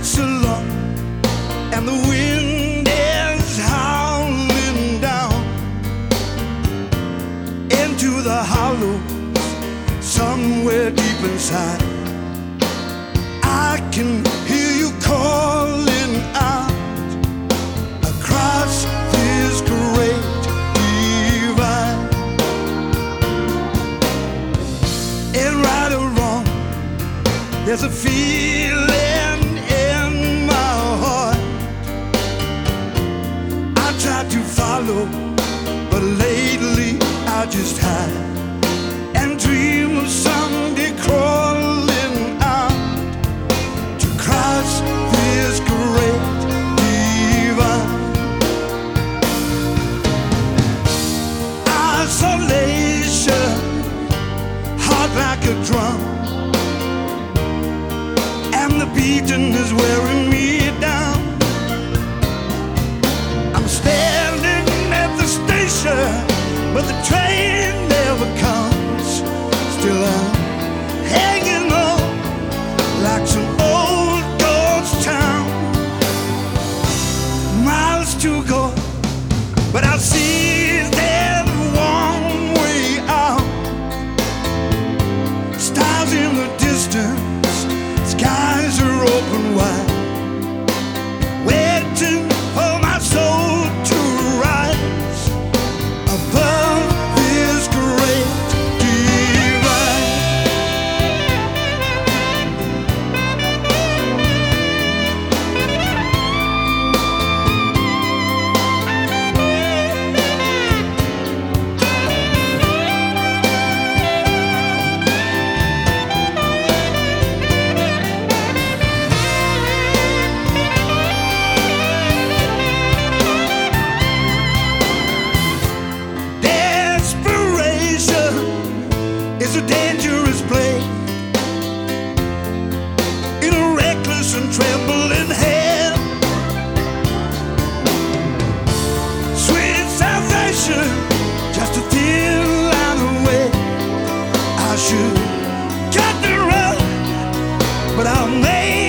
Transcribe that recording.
nights are long and the wind is howling down into the hollows somewhere deep inside. I can hear you calling out across this great divide. And right or wrong, there's a feeling in my heart. I try to follow, but lately I just hide and dream of someday crawling out to cross this great divide. Isolation, heart like a drum, and the beating is wearing me down. I'm standing at the station, but the train never comes. Still I'm hanging on like some old ghost town. Miles to go, but I see there's one way out. Stars in the distance, skies are open wide, waiting for my soul to rise above this great divide. It's a dangerous play in a reckless and trembling hand. Sweet salvation, just a thin line away. I should cut and run, but I'll make